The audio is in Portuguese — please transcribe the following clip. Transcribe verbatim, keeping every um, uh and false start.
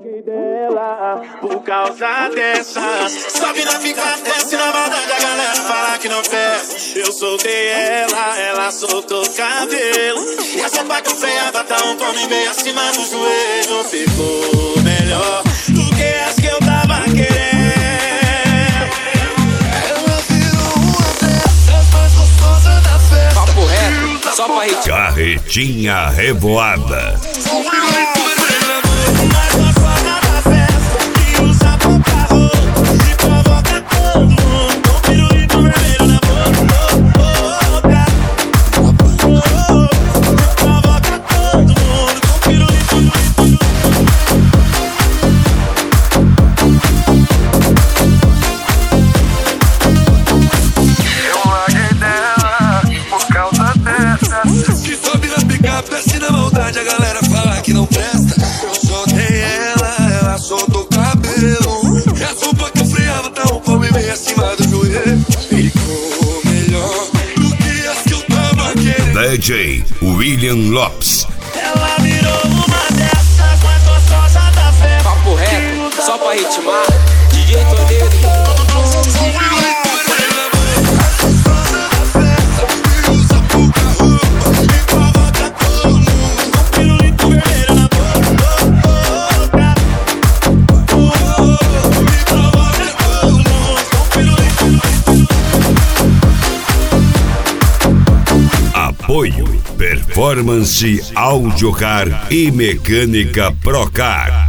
dela, por causa dessa. Sobe na picape, desce na maldade, a galera fala que não fez. Eu soltei ela, ela soltou o cabelo. E a sopa que freava tá um palmo e meio acima do joelho. Ficou melhor do que as que eu tava querendo. Ela virou uma dessas mais gostosas da festa. Papo reto, só pra rir. Carretinha Revoada. Desce na maldade, a galera fala que não presta. Eu soltei ela, ela soltou o cabelo. E a sopa que eu freava tá um palmo e meio acima do joelho. Ficou melhor do que as que eu tava querendo. D J William Lopes. Ela virou uma dessas mais gostosas da festa. Papo reto, só pra ritmar. D J Toledo. Apoio Performance Audiocar e Mecânica Procar.